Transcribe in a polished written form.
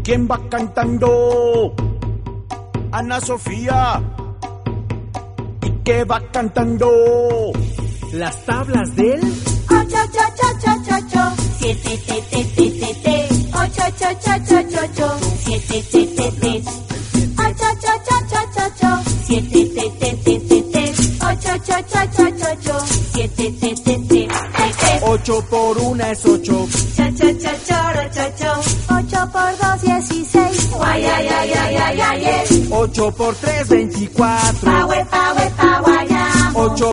¿Quién va cantando? Ana Sofía. ¿Y qué va cantando? Las tablas del 8, 7, 8, 7, 7, 8 por 1 es 8. 8 por 2, 16. 8 por 3, 24. 8